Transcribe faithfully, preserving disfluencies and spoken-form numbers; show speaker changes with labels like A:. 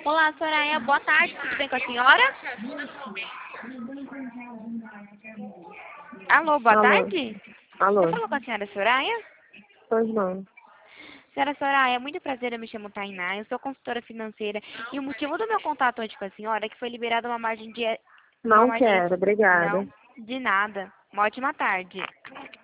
A: Olá, Soraya. Boa tarde. Tudo bem com a senhora? Alô, boa
B: Alô?
A: tarde. Eu
B: Alô?
A: falo com a senhora Soraya?
B: Pois não.
A: Senhora Soraya, muito prazer, eu me chamo Tainá, eu sou consultora financeira e o motivo do meu contato hoje com a senhora é que foi liberada uma margem de... uma
B: Não
A: margem...
B: quero, obrigada.
A: Não, de nada. Uma ótima tarde.